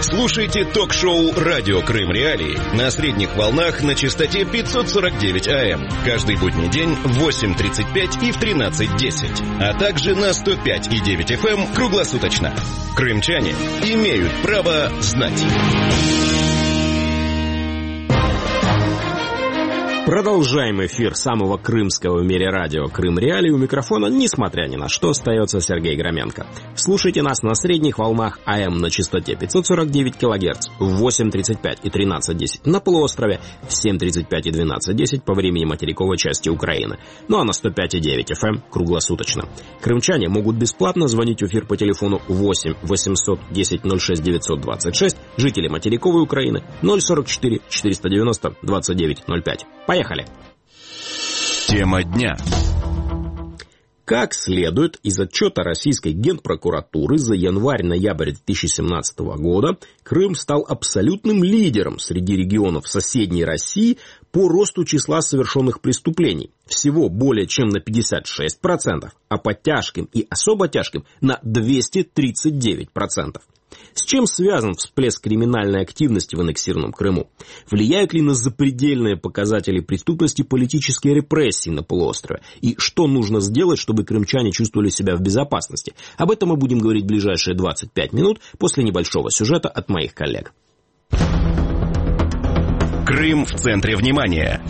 Слушайте ток-шоу «Радио Крым Реалии» на средних волнах на частоте 549 АМ. Каждый будний день в 8:35 и в 13:10. А также на 105,9 FM круглосуточно. Крымчане имеют право знать. Продолжаем эфир самого крымского в мире радио «Крым Реалии». У микрофона, несмотря ни на что, остается Сергей Громенко. Слушайте нас на средних волнах АМ на частоте 549 кГц в 8:35 и 13:10 на полуострове, в 7:35 и 12:10 по времени материковой части Украины. Ну а на 105,9 FM круглосуточно. Крымчане могут бесплатно звонить в эфир по телефону 8 800 10 06 926, жители материковой Украины 044 490 29 05. Поехали! Тема дня. Как следует из отчета Российской Генпрокуратуры за январь-ноябрь 2017 года, Крым стал абсолютным лидером среди регионов соседней России по росту числа совершенных преступлений. Всего более чем на 56%, а по тяжким и особо тяжким на 239%. С чем связан всплеск криминальной активности в аннексированном Крыму? Влияют ли на запредельные показатели преступности политические репрессии на полуострове? И что нужно сделать, чтобы крымчане чувствовали себя в безопасности? Об этом мы будем говорить в ближайшие 25 минут после небольшого сюжета от моих коллег. Крым в центре внимания.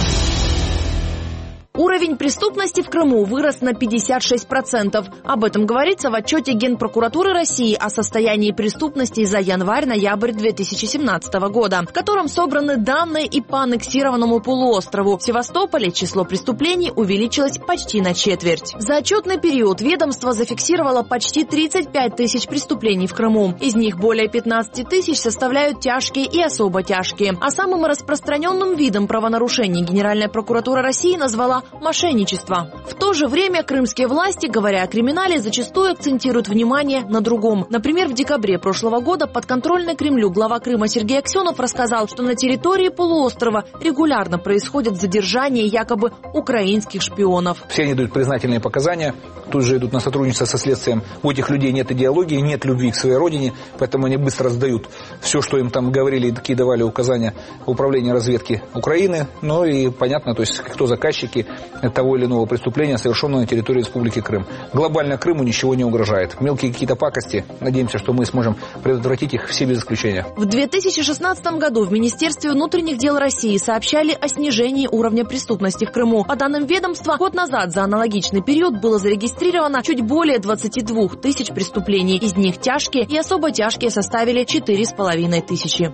Уровень преступности в Крыму вырос на 56%. Об этом говорится в отчете Генпрокуратуры России о состоянии преступности за январь-ноябрь 2017 года, в котором собраны данные и по аннексированному полуострову. В Севастополе число преступлений увеличилось почти на четверть. За отчетный период ведомство зафиксировало почти 35 тысяч преступлений в Крыму. Из них более 15 тысяч составляют тяжкие и особо тяжкие. А самым распространенным видом правонарушений Генеральная прокуратура России назвала мошенничество. В то же время крымские власти, говоря о криминале, зачастую акцентируют внимание на другом. Например, в декабре прошлого года подконтрольный Кремлю глава Крыма Сергей Аксенов рассказал, что на территории полуострова регулярно происходят задержания якобы украинских шпионов. Все они дают признательные показания, тут же идут на сотрудничество со следствием. У этих людей нет идеологии, нет любви к своей родине, поэтому они быстро сдают все, что им там говорили и такие давали указания управления разведки Украины. Ну и понятно, то есть кто заказчики того или иного преступления, совершенного на территории Республики Крым. Глобально Крыму ничего не угрожает. Мелкие какие-то пакости, надеемся, что мы сможем предотвратить их все без исключения. В 2016 году в Министерстве внутренних дел России сообщали о снижении уровня преступности в Крыму. По данным ведомства, год назад за аналогичный период было зарегистрировано чуть более 22 тысяч преступлений. Из них тяжкие и особо тяжкие составили 4,5 тысячи.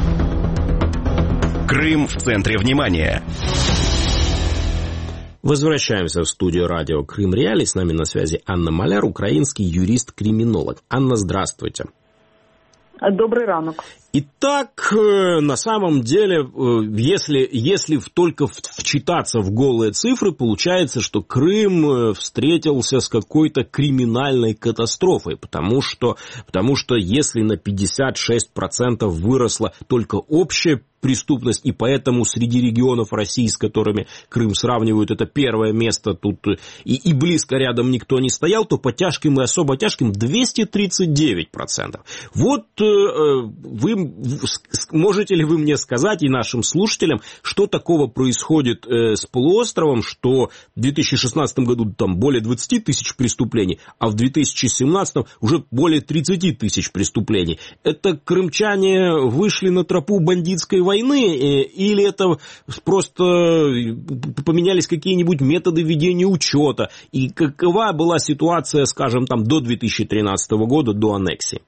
Крым в центре внимания. Возвращаемся в студию радио «Крым Реалии». С нами на связи Анна Маляр, украинский юрист-криминолог. Анна, здравствуйте. Добрый ранок. Итак, на самом деле, если только вчитаться в голые цифры, получается, что Крым встретился с какой-то криминальной катастрофой, потому что если на 56% выросла только общая преступность, и поэтому среди регионов России, с которыми Крым сравнивают, это первое место, тут и близко рядом никто не стоял, то по тяжким и особо тяжким 239%. Вот можете ли вы мне сказать и нашим слушателям, что такого происходит с полуостровом, что в 2016 году там более 20 тысяч преступлений, а в 2017 уже более 30 тысяч преступлений? Это крымчане вышли на тропу бандитской войны, или это просто поменялись какие-нибудь методы ведения учета? И какова была ситуация, скажем, там до 2013 года, до аннексії?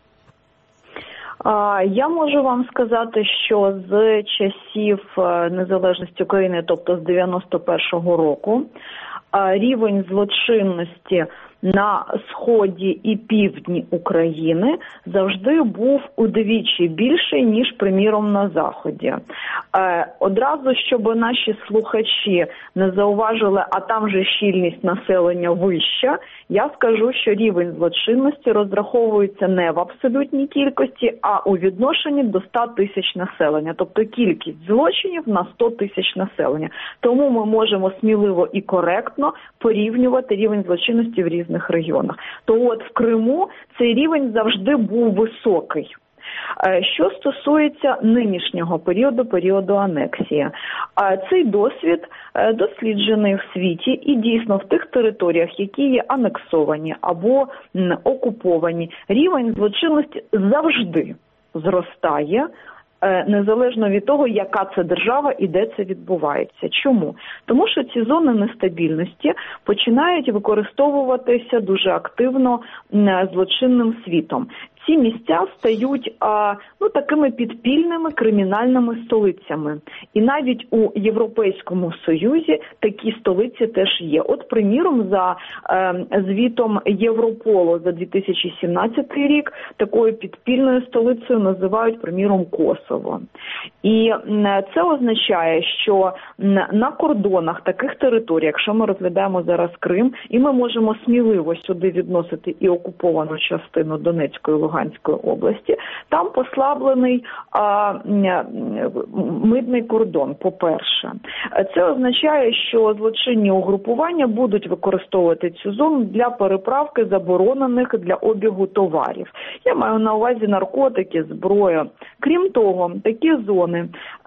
Я можу вам сказати, що з часів незалежності України, тобто з 91-го року, рівень злочинності на сході і півдні України завжди був удвічі більший, ніж, приміром, на заході. Одразу, щоб наші слухачі не зауважили, а там же щільність населення вища, я скажу, що рівень злочинності розраховується не в абсолютній кількості, а у відношенні до 100 тисяч населення. Тобто кількість злочинів на 100 тисяч населення. Тому ми можемо сміливо і коректно порівнювати рівень злочинності в різних регіонах. То от в Криму цей рівень завжди був високий. Що стосується нинішнього періоду анексії, цей досвід досліджений в світі і дійсно в тих територіях, які є анексовані або окуповані, рівень злочинності завжди зростає, незалежно від того, яка це держава і де це відбувається. Чому? Тому що ці зони нестабільності починають використовуватися дуже активно злочинним світом. Ці місця стають такими підпільними кримінальними столицями. І навіть у Європейському Союзі такі столиці теж є. От, приміром, за звітом Європолу за 2017 рік такою підпільною столицею називають, приміром, Косово. І це означає, що на кордонах таких територій, якщо ми розглядаємо зараз Крим, і ми можемо сміливо сюди відносити і окуповану частину Донецької, Луганської області, там послаблений митний кордон, по-перше. Це означає, що злочинні угрупування будуть використовувати цю зону для переправки заборонених для обігу товарів. Я маю на увазі наркотики, зброю. Крім того, такі зони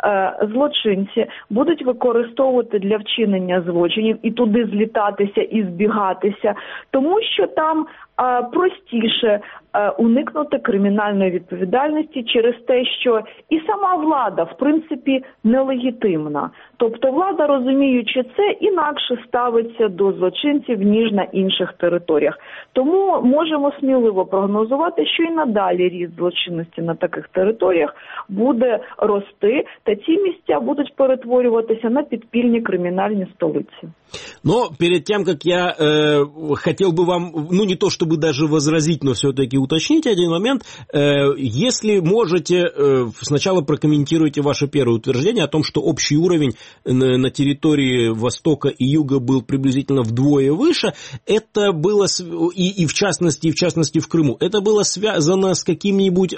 злочинці будуть використовувати для вчинення злочинів і туди злітатися і збігатися, тому що там простіше уникнути кримінальної відповідальності через те, що і сама влада, в принципі, нелегітимна. Тобто влада, розуміючи це, інакше ставиться до злочинців, ніж на інших територіях. Тому можемо сміливо прогнозувати, що і надалі ріст злочинності на таких територіях буде рости, та ці місця будуть перетворюватися на підпільні кримінальні столиці. Но перед тем, как я хотел бы вам, не то чтобы даже возразить, но все-таки уточнить один момент, если можете, сначала прокомментируйте ваше первое утверждение о том, что общий уровень на территории Востока и Юга был приблизительно вдвое выше, это было, и в частности в Крыму, это было связано с каким-нибудь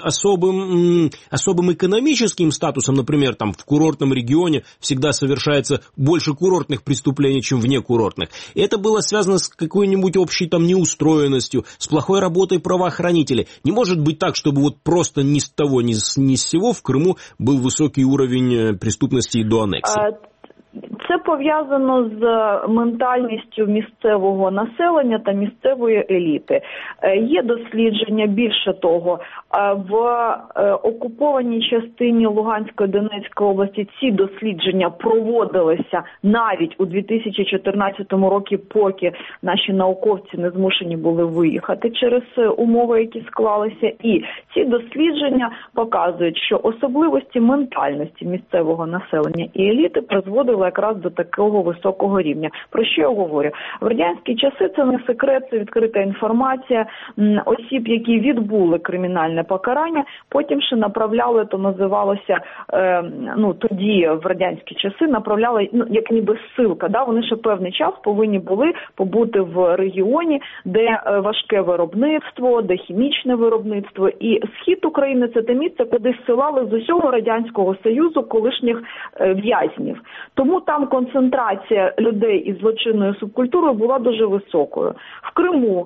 особым экономическим статусом, например, там в курортном регионе всегда совершается больше курортных преступлений, чем вне курортных. И это было связано с какой-нибудь общей там неустроенностью, с плохой работой правоохранителей. Не может быть так, чтобы вот просто ни с того, ни с сего в Крыму был высокий уровень преступности и до аннексии. Це пов'язано з ментальністю місцевого населення та місцевої еліти. Є дослідження, більше того, в окупованій частині Луганської, Донецької області ці дослідження проводилися навіть у 2014 році, поки наші науковці не змушені були виїхати через умови, які склалися. І ці дослідження показують, що особливості ментальності місцевого населення і еліти призводили якраз до такого високого рівня. Про що я говорю? В радянські часи це не секрет, це відкрита інформація. Осіб, які відбули кримінальне покарання, потім ще направляли, то називалося, тоді в радянські часи направляли, як ніби ссилка, да? Вони ще певний час повинні були побути в регіоні, де важке виробництво, де хімічне виробництво. І схід України – це те місце, куди зсилали з усього Радянського Союзу колишніх в'язнів. Тому там концентрація людей із злочинною субкультурою була дуже високою. В Криму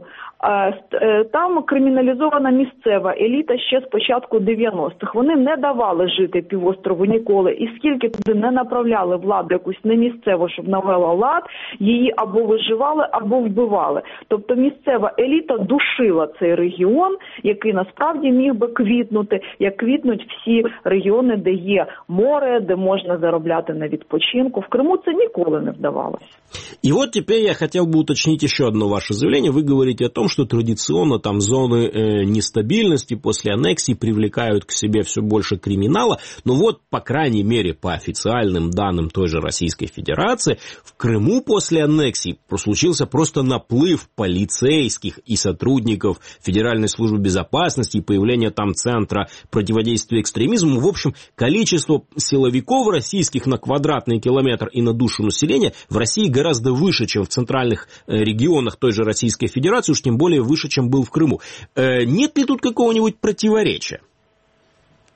там криміналізована місцева еліта ще з початку 90-х. Вони не давали жити півострову ніколи. І скільки туди не направляли владу якусь не місцеву, щоб навела лад, її або виживали, або вбивали. Тобто місцева еліта душила цей регіон, який насправді міг би квітнути, як квітнуть всі регіони, де є море, де можна заробляти на відпочинку. В Криму це ніколи не вдавалося. И вот теперь я хотел бы уточнить еще одно ваше заявление. Вы говорите о том, что традиционно там зоны нестабильности после аннексии привлекают к себе все больше криминала. Но вот, по крайней мере, по официальным данным той же Российской Федерации, в Крыму после аннексии случился просто наплыв полицейских и сотрудников Федеральной службы безопасности и появление там центра противодействия экстремизму. В общем, количество силовиков российских на квадратный километр и на душу населения в России гораздо выше, чем в центральных регионах той же Российской Федерации, уж тем более выше, чем был в Крыму. Нет ли тут какого-нибудь противоречия?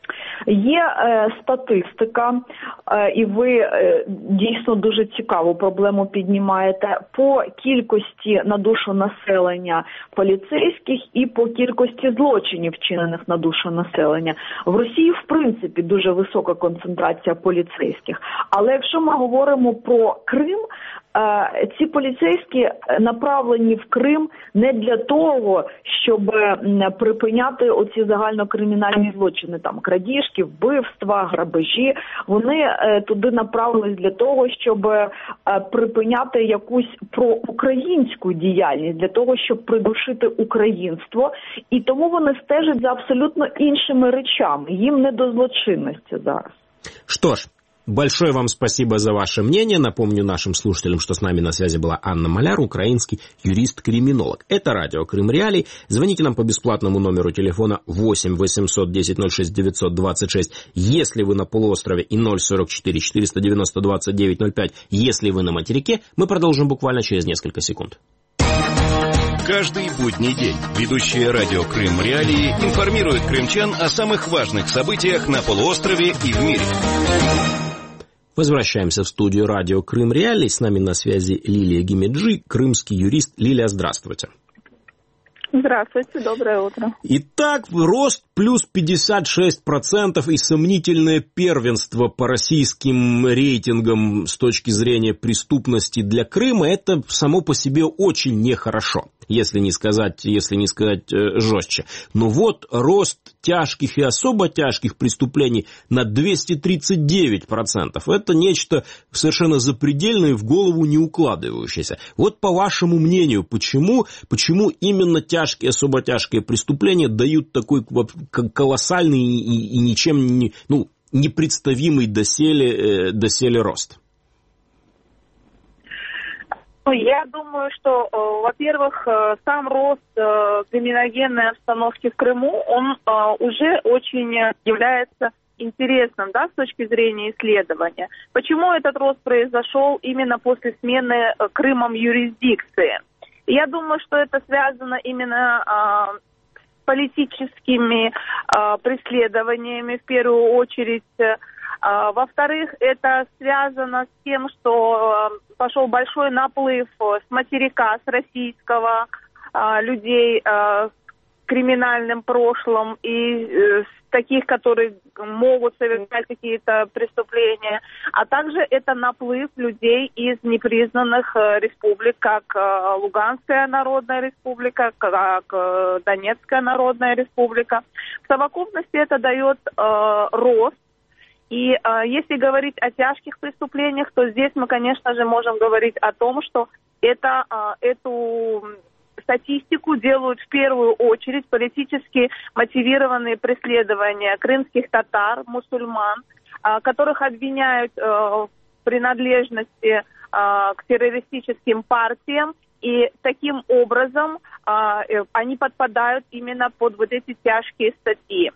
Є статистика, і ви дійсно дуже цікаву проблему піднімаєте, по кількості на душу населення поліцейських і по кількості злочинів, вчинених на душу населення. В Росії, в принципі, дуже висока концентрація поліцейських. Але якщо ми говоримо про Крим, ці поліцейські направлені в Крим не для того, щоб припиняти оці загальнокримінальні злочини, там крадіжки, вбивства, грабежі. Вони туди направились для того, щоб припиняти якусь проукраїнську діяльність, для того, щоб придушити українство. І тому вони стежать за абсолютно іншими речами. Їм не до злочинності зараз. Что ж, большое вам спасибо за ваше мнение. Напомню нашим слушателям, что с нами на связи была Анна Маляр, украинский юрист-криминолог. Это радио Крым Реалии. Звоните нам по бесплатному номеру телефона 8 800 10 06 926, если вы на полуострове, и 044 490 29 05, если вы на материке. Мы продолжим буквально через несколько секунд. Каждый будний день ведущие радио Крым Реалии информируют крымчан о самых важных событиях на полуострове и в мире. Возвращаемся в студию радио Крым Реалии. С нами на связи Лилия Гимеджи, крымский юрист. Лилия, здравствуйте. Здравствуйте, доброе утро. Итак, рост плюс 56% и сомнительное первенство по российским рейтингам с точки зрения преступности для Крыма, это само по себе очень нехорошо, если не сказать жестче. Но вот рост тяжких и особо тяжких преступлений на 239%. Это нечто совершенно запредельное и в голову не укладывающееся. Вот по вашему мнению, почему именно тяжкие, особо тяжкие преступления дают такой колоссальный и ничем не представимый доселе рост? Я думаю, что, во-первых, сам рост криминогенной обстановки в Крыму, он уже очень является интересным, да, с точки зрения исследования. Почему этот рост произошел именно после смены Крымом юрисдикции? Я думаю, что это связано именно с политическими преследованиями, в первую очередь. Во-вторых, это связано с тем, что пошел большой наплыв с материка, с российского, людей с криминальным прошлым и таких, которые могут совершать какие-то преступления, а также это наплыв людей из непризнанных республик, как Луганская Народная Республика, как Донецкая Народная Республика. В совокупности это дает рост. И если говорить о тяжких преступлениях, то здесь мы, конечно же, можем говорить о том, что эту статистику делают в первую очередь политически мотивированные преследования крымских татар, мусульман, которых обвиняют в принадлежности к террористическим партиям, и таким образом они подпадают именно под вот эти тяжкие статьи.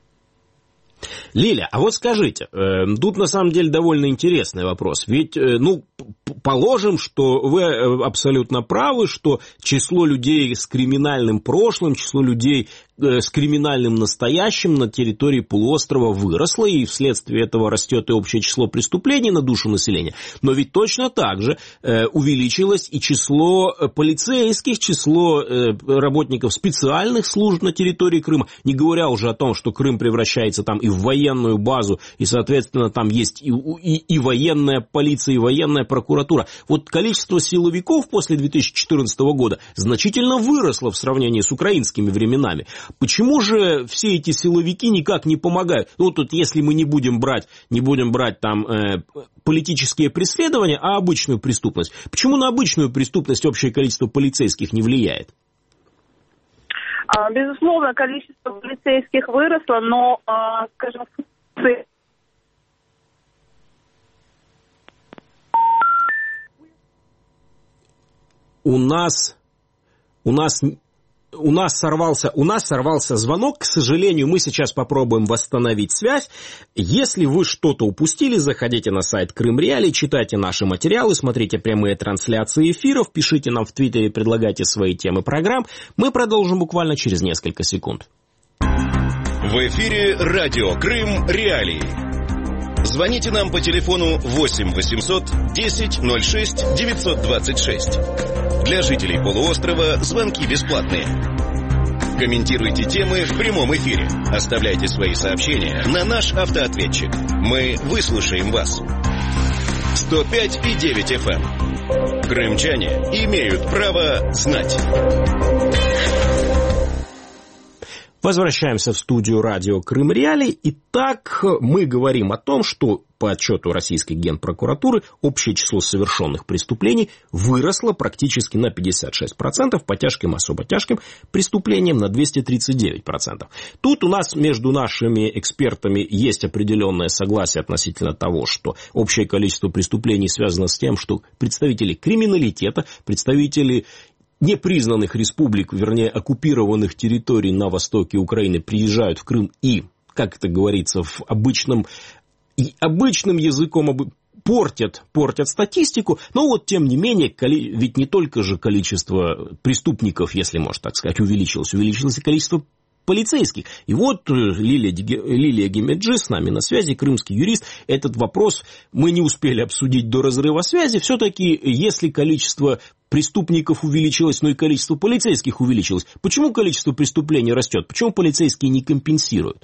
Лиля, а вот скажите, тут на самом деле довольно интересный вопрос. Ведь, положим, что вы абсолютно правы, что число людей с криминальным прошлым, число людей с криминальным настоящим на территории полуострова выросло, и вследствие этого растет и общее число преступлений на душу населения. Но ведь точно так же увеличилось и число полицейских, число работников специальных служб на территории Крыма, не говоря уже о том, что Крым превращается там и в военную базу, и, соответственно, там есть и военная полиция, и военная прокуратура. Вот количество силовиков после 2014 года значительно выросло в сравнении с украинскими временами. Почему же все эти силовики никак не помогают? Ну, тут если мы не будем брать там политические преследования, а обычную преступность. Почему на обычную преступность общее количество полицейских не влияет? Безусловно, количество полицейских выросло, но, скажем, у нас сорвался звонок, к сожалению, мы сейчас попробуем восстановить связь. Если вы что-то упустили, заходите на сайт Крым Реалии, читайте наши материалы, смотрите прямые трансляции эфиров, пишите нам в Твиттере, предлагайте свои темы программ. Мы продолжим буквально через несколько секунд. В эфире радио Крым Реалии. Звоните нам по телефону 8 800 10 06 926. Для жителей полуострова звонки бесплатные. Комментируйте темы в прямом эфире. Оставляйте свои сообщения на наш автоответчик. Мы выслушаем вас. 105,9 FM. Крымчане имеют право знать. Возвращаемся в студию радио Крым Реалии. Итак, мы говорим о том, что по отчету российской генпрокуратуры общее число совершенных преступлений выросло практически на 56%, по тяжким и особо тяжким преступлениям на 239%. Тут у нас между нашими экспертами есть определенное согласие относительно того, что общее количество преступлений связано с тем, что представители криминалитета, представители непризнанных республик, вернее, оккупированных территорий на востоке Украины приезжают в Крым и, как это говорится, в обычным языком портят статистику, но вот тем не менее, ведь не только же количество преступников, если можно так сказать, увеличилось и количество полицейских. И вот Лилия Гимеджи с нами на связи, крымский юрист. Этот вопрос мы не успели обсудить до разрыва связи. Все-таки, если количество преступников увеличилось, но и количество полицейских увеличилось, почему количество преступлений растет? Почему полицейские не компенсируют?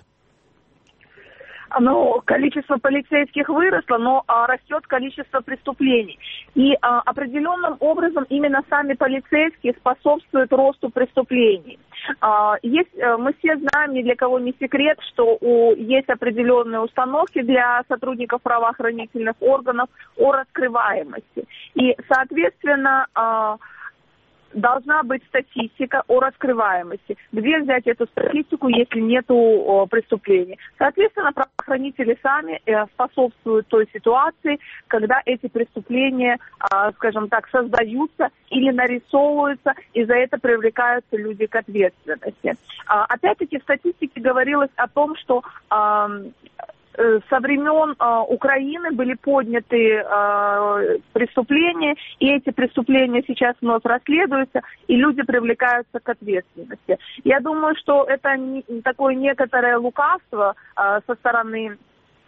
Ну, количество полицейских выросло, но растет количество преступлений. И определенным образом именно сами полицейские способствуют росту преступлений. Мы все знаем, ни для кого не секрет, что есть определенные установки для сотрудников правоохранительных органов о раскрываемости. И, соответственно, должна быть статистика о раскрываемости. Где взять эту статистику, если нету преступлений? Соответственно, правоохранители сами способствуют той ситуации, когда эти преступления, скажем так, создаются или нарисовываются, и за это привлекаются люди к ответственности. Опять-таки в статистике говорилось о том, что со времен Украины были подняты преступления, и эти преступления сейчас вновь расследуются, и люди привлекаются к ответственности. Я думаю, что это такое некоторое лукавство со стороны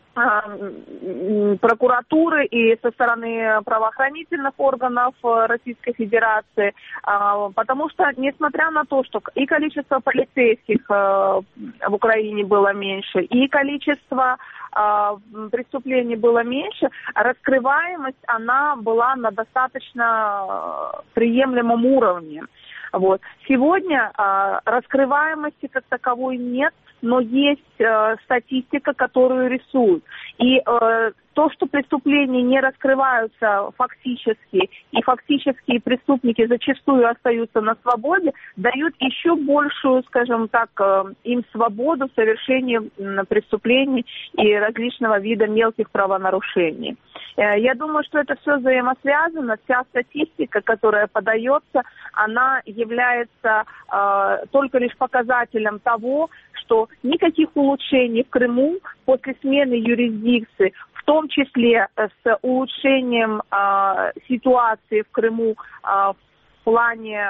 прокуратуры и со стороны правоохранительных органов Российской Федерации, потому что, несмотря на то, что и количество полицейских в Украине было меньше, и количество преступлений было меньше, раскрываемость, она была на достаточно приемлемом уровне. Вот. Сегодня раскрываемости как таковой нет, но есть статистика, которую рисуют. И то, что преступления не раскрываются фактически, и фактические преступники зачастую остаются на свободе, дают еще большую, скажем так, им свободу в совершении преступлений и различного вида мелких правонарушений. Я думаю, что это все взаимосвязано. Вся статистика, которая подается, она является только лишь показателем того, что никаких улучшений в Крыму после смены юрисдикции, в том числе с улучшением ситуации в Крыму в плане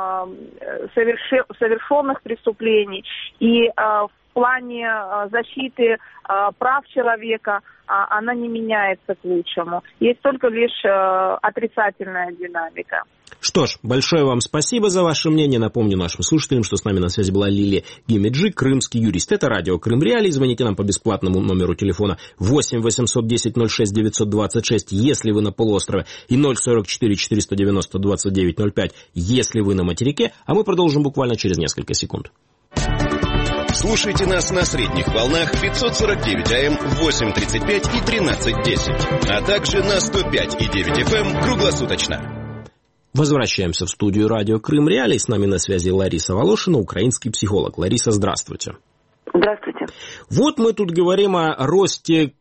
совершенных преступлений и в плане защиты прав человека, она не меняется к лучшему. Есть только лишь отрицательная динамика. Что ж, большое вам спасибо за ваше мнение. Напомню нашим слушателям, что с нами на связи была Лилия Гимеджи, крымский юрист. Это радио Крым Реалии. Звоните нам по бесплатному номеру телефона 8 810 06 926, если вы на полуострове, и 044 490 2905, если вы на материке. А мы продолжим буквально через несколько секунд. Слушайте нас на средних волнах 549 АМ, 8.35 и 13.10, а также на 105,9 FM круглосуточно. Возвращаемся в студию радио Крым Реалии. С нами на связи Лариса Волошина, украинский психолог. Лариса, здравствуйте. Здравствуйте. Вот мы тут говорим о росте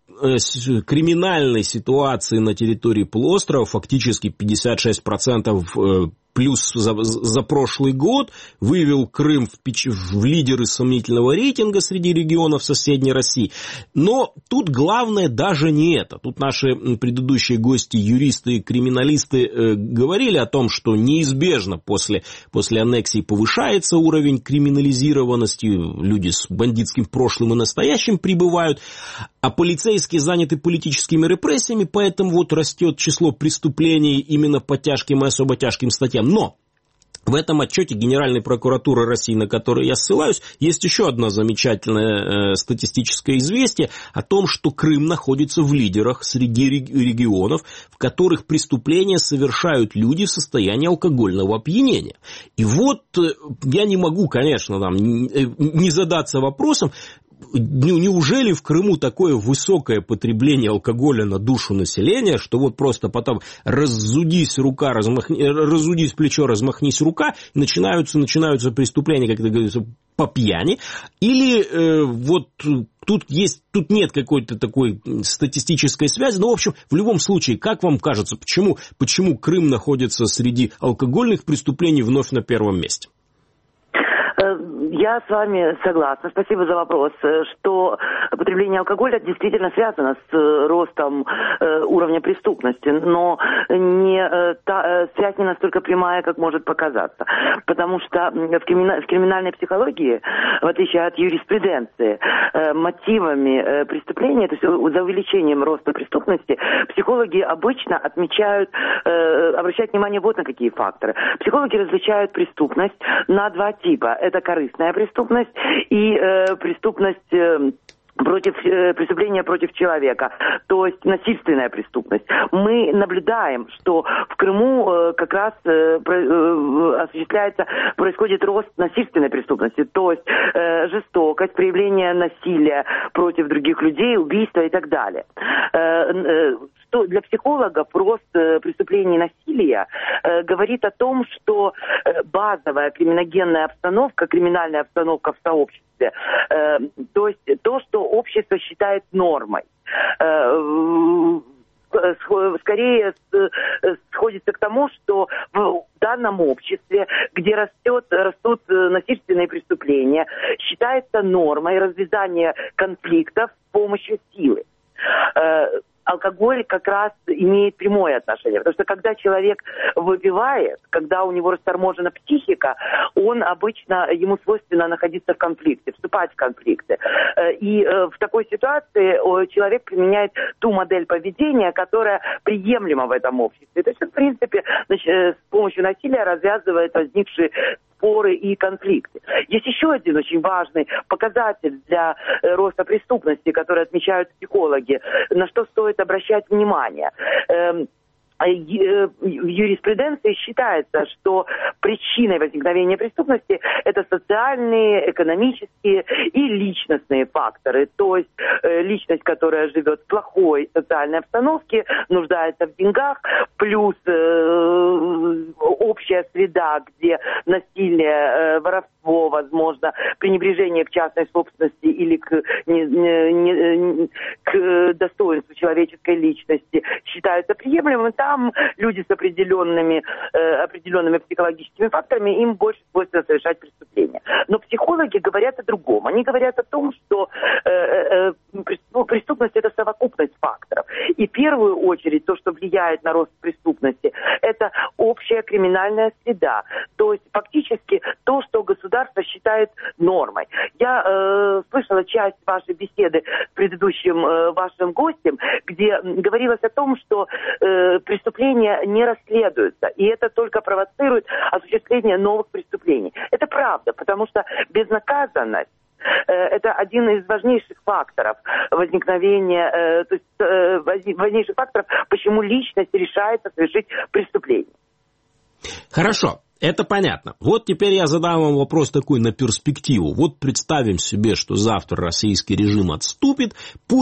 криминальной ситуации на территории полуострова. Фактически 56% плюс за прошлый год, вывел Крым в лидеры сомнительного рейтинга среди регионов соседней России. Но тут главное даже не это. Тут наши предыдущие гости, юристы и криминалисты, говорили о том, что неизбежно после аннексии повышается уровень криминализированности, люди с бандитским прошлым и настоящим прибывают, а полицейские заняты политическими репрессиями, поэтому вот растет число преступлений именно по тяжким и особо тяжким статьям. Но в этом отчете Генеральной прокуратуры России, на который я ссылаюсь, есть еще одно замечательное статистическое известие о том, что Крым находится в лидерах среди регионов, в которых преступления совершают люди в состоянии алкогольного опьянения. И вот я не могу, конечно, не задаться вопросом, неужели в Крыму такое высокое потребление алкоголя на душу населения, что вот просто потом разудись плечо, размахнись рука, и начинаются преступления, как это говорится, по пьяни, или вот тут нет какой-то такой статистической связи, но, в общем, в любом случае, как вам кажется, почему Крым находится среди алкогольных преступлений вновь на первом месте? Я с вами согласна. Спасибо за вопрос. Что потребление алкоголя действительно связано с ростом уровня преступности, но связь не настолько прямая, как может показаться. Потому что в криминальной психологии, в отличие от юриспруденции, мотивами преступления, то есть за увеличением роста преступности, психологи обычно обращают внимание вот на какие факторы. Психологи различают преступность на два типа. Это корыстная преступность и преступление против человека, то есть насильственная преступность. Мы наблюдаем, что в Крыму как раз происходит рост насильственной преступности, то есть жестокость, проявление насилия против других людей, убийства и так далее. Что для психологов рост преступлений насилия говорит о том, что базовая криминогенная обстановка, криминальная обстановка в сообществе, то есть то, что общество считает нормой, скорее сходится к тому, что в данном обществе, где растут насильственные преступления, считается нормой развязание конфликтов с помощью силы. Алкоголь как раз имеет прямое отношение, потому что когда человек выпивает, когда у него расторможена психика, ему свойственно находиться в конфликте, вступать в конфликты. И в такой ситуации человек применяет ту модель поведения, которая приемлема в этом обществе. То есть, в принципе, с помощью насилия развязывает возникшие споры и конфликты. Есть еще один очень важный показатель для роста преступности, который отмечают психологи, на что стоит обращать внимание. В юриспруденции считается, что причиной возникновения преступности это социальные, экономические и личностные факторы. То есть личность, которая живет в плохой социальной обстановке, нуждается в деньгах, плюс общая среда, где насилие, воровство, возможно, пренебрежение к частной собственности или к достоинству человеческой личности считаются приемлемыми. Там люди с определенными психологическими факторами, им больше свойственно совершать преступления. Но психологи говорят о другом. Они говорят о том, что преступность – это совокупность факторов. И в первую очередь то, что влияет на рост преступности, это общая криминальная среда. То есть фактически то, что государство считает нормой. Я слышала часть вашей беседы с предыдущим вашим гостем, где говорилось о том, что преступления не расследуются, и это только провоцирует осуществление новых преступлений. Это правда, потому что безнаказанность это один из важнейших факторов возникновения, важнейших факторов, почему личность решается совершить преступление. Хорошо. Это понятно. Вот теперь я задам вам вопрос такой на перспективу. Вот представим себе, что завтра российский режим отступит.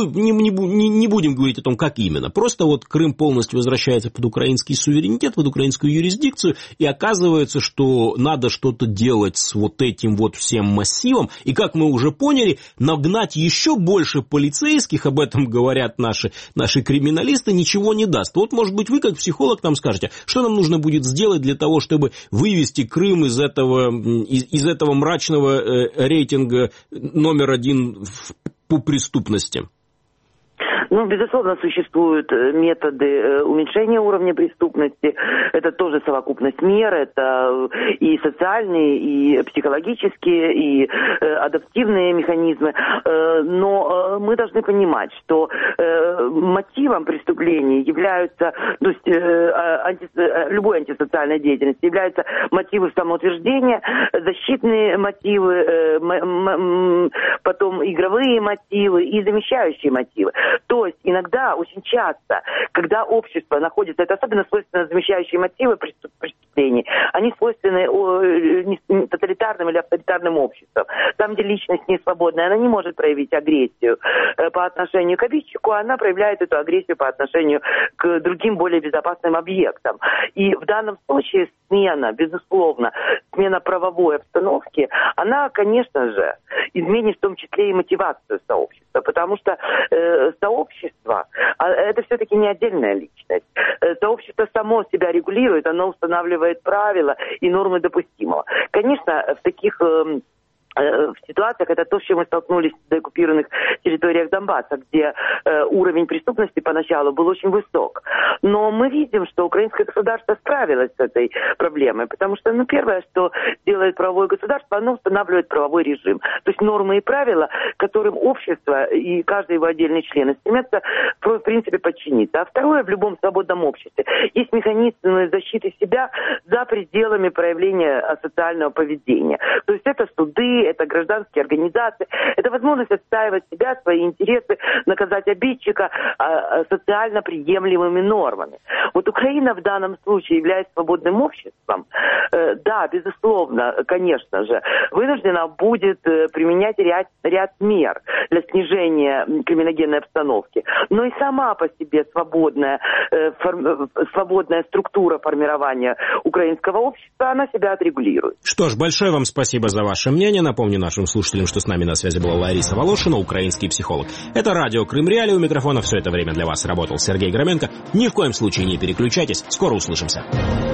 Не будем говорить о том, как именно. Просто вот Крым полностью возвращается под украинский суверенитет, под украинскую юрисдикцию, и оказывается, что надо что-то делать с вот этим вот всем массивом. И, как мы уже поняли, нагнать еще больше полицейских, об этом говорят наши криминалисты, ничего не даст. Вот, может быть, вы, как психолог, нам скажете, что нам нужно будет сделать для того, чтобы вывести Крым из этого мрачного рейтинга номер 1 по преступности? Ну, безусловно, существуют методы уменьшения уровня преступности. Это тоже совокупность мер. Это и социальные, и психологические, и адаптивные механизмы. Но мы должны понимать, что мотивом преступлений являются, то есть любой антисоциальной деятельности являются мотивы самоутверждения, защитные мотивы, потом игровые мотивы и замещающие мотивы. То есть иногда, очень часто, когда общество находится, это особенно свойственно замещающие мотивы преступлений, они свойственны тоталитарным или авторитарным обществам. Там, где личность не свободная, она не может проявить агрессию по отношению к обидчику, она проявляет эту агрессию по отношению к другим более безопасным объектам. И в данном случае смена, безусловно, смена правовой обстановки, она, конечно же, изменит в том числе и мотивацию сообщества, потому что сообщество, это все-таки не отдельная личность. Сообщество само себя регулирует, оно устанавливает правила и нормы допустимого. Конечно, в таких ситуациях, это то, с чем мы столкнулись в деоккупированных территориях Донбасса, где уровень преступности поначалу был очень высок. Но мы видим, что украинское государство справилось с этой проблемой, потому что, первое, что делает правовое государство, оно устанавливает правовой режим. То есть нормы и правила, которым общество и каждый его отдельный член стремятся, в принципе, подчиниться. А второе, в любом свободном обществе есть механизмы защиты себя за пределами проявления асоциального поведения. То есть это суды, это гражданские организации, это возможность отстаивать себя, свои интересы, наказать обидчика социально приемлемыми нормами. Вот Украина в данном случае является свободным обществом. Да, безусловно, конечно же, вынуждена будет применять ряд мер для снижения криминогенной обстановки. Но и сама по себе свободная структура формирования украинского общества, она себя отрегулирует. Что ж, большое вам спасибо за ваше мнение. Напомню нашим слушателям, что с нами на связи была Лариса Волошина, украинский психолог. Это радио Крым Реалии. У микрофона все это время для вас работал Сергей Громенко. Ни в коем случае не переключайтесь. Скоро услышимся.